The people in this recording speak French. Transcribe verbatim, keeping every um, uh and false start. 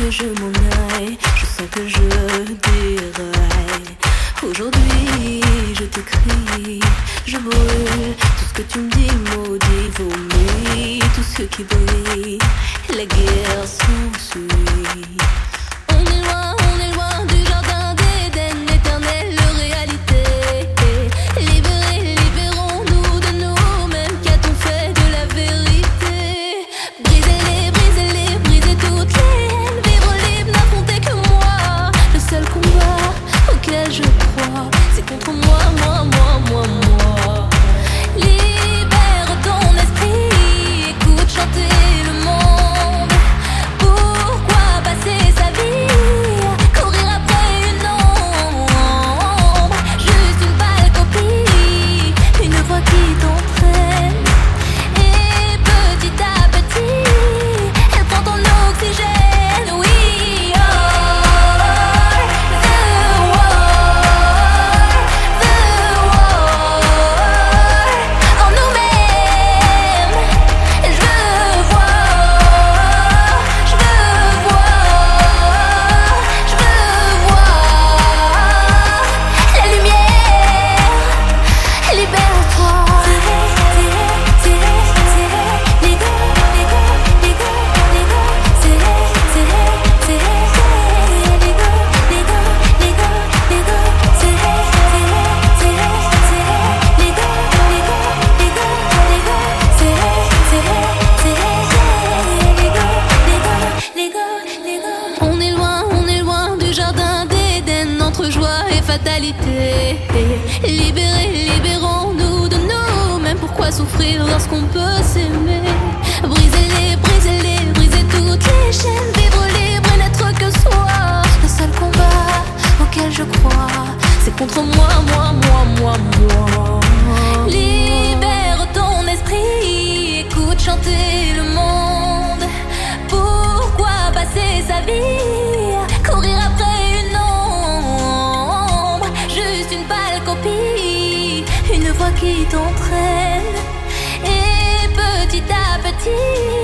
que je m'en aille, je sens que je déraille. Aujourd'hui je t'écris, je brûle tout ce que tu me dis maudit, vomit tout ce qui brille, la guerre s'ensuit. On est loin, on est loin du jardin d'Éden, éternelle réalité. Libérés, libérons-nous de nous-mêmes, qu'a-t-on fait de la vérité? Brisez-les, brisez-les, brisez toutes les haines, vivre libre, n'affronter que moi. Le seul combat auquel je crois, c'est contre moi, moi, moi, moi, moi. Libère ton esprit, écoute chanter le monde. Pourquoi passer sa vie, courir après une ombre? Juste une pâle copie, une voix qui t'entraîne. Et petit à petit, elle prend ton oxygène. We are the war, the war. En nous-mêmes, je veux voir, je veux voir, je veux voir la lumière. Libère-toi. On est loin, on est loin du jardin d'Éden, entre joie et fatalité. Libérés, libérons-nous de nous-mêmes. Pourquoi souffrir lorsqu'on peut s'aimer? Brisez-les, brisez-les, brisez toutes les chaînes. Vivre libre et n'être que soi. Le seul combat auquel je crois, c'est contre moi, moi, moi, moi, moi. Libère ton esprit, écoute chanter le monde. Pourquoi passer sa vie, courir après une ombre? Juste une pâle copie, une voix qui t'entraîne. Et petit à petit,